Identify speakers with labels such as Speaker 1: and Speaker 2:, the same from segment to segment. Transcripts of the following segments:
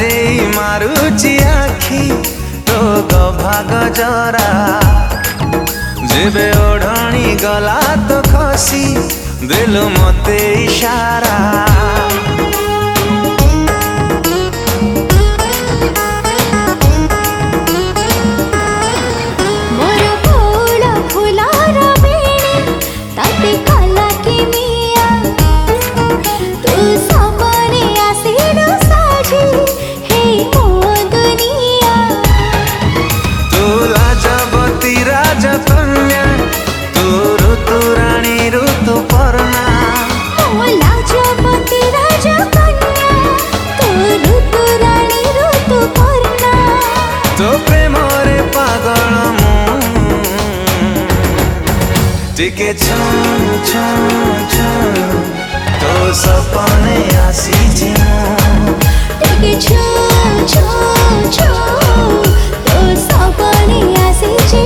Speaker 1: लाजेई मारुची आखी तो गभाग जरा जेबे ओढ़णी गला तो खसी दिलु मते इशारा तो प्रेम रे पागल टिके छू छू छू तो सपने आसी टिके छू छू छू तो सपने आसी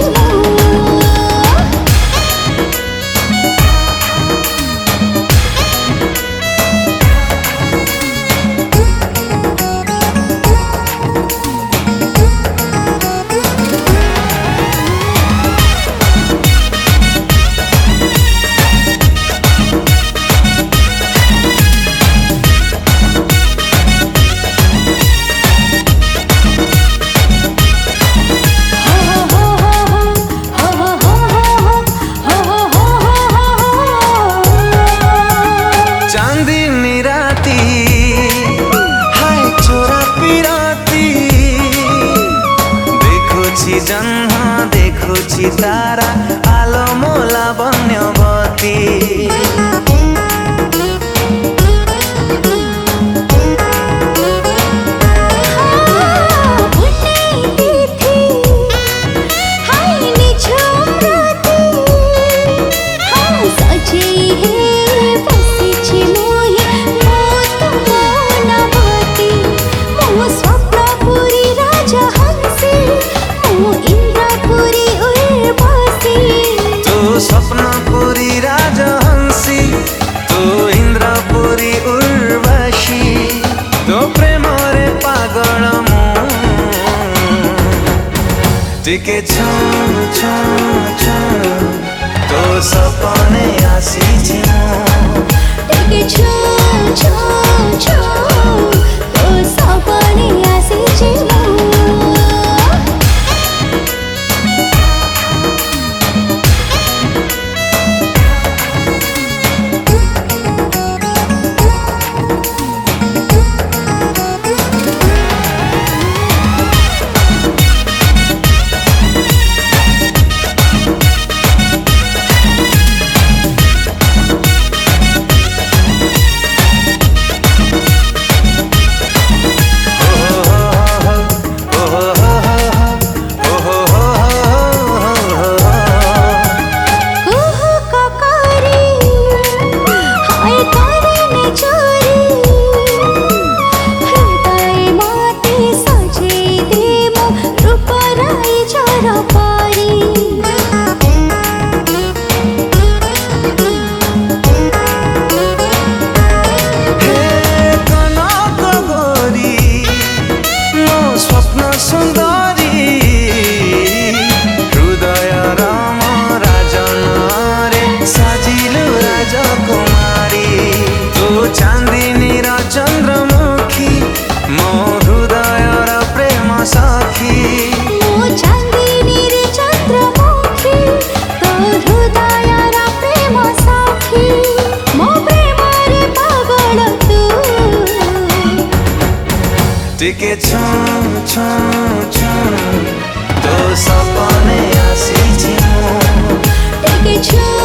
Speaker 1: जन्म देखुची तारा आलो मोला बन्यवती स्वप्नपुरी राजहंसी तो इंद्रपुरी उर्वशी तो प्रेम रे पागल टिके छू छू छू तो सपने आसी टिके छू छू छू तो सपने आसी टिके छू छू छू तो सपने आसी टिके छू